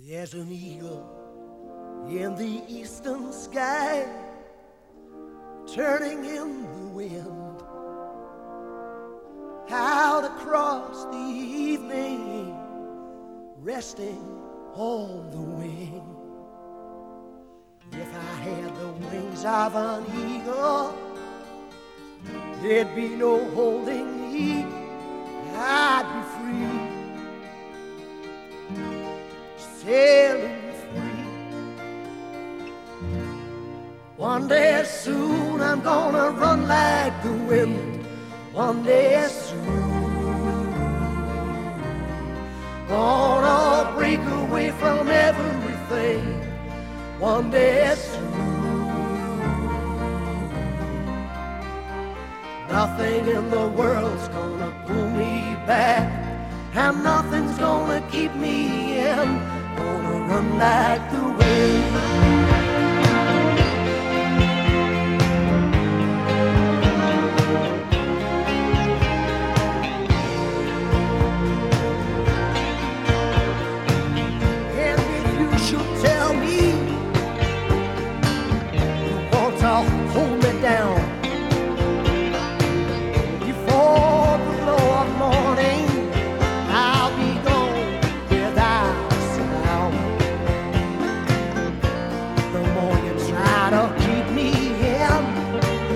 There's an eagle in the eastern sky, turning in the wind, out across the evening, resting on the wing. If I had the wings of an eagle, there'd be no holding me, I'd be free, sailing free. One day soon I'm gonna run like the wind. One day soon, gonna break away from everything. One day soon, nothing in the world's gonna pull me back, and nothing's gonna keep me in. Gonna run like the wind.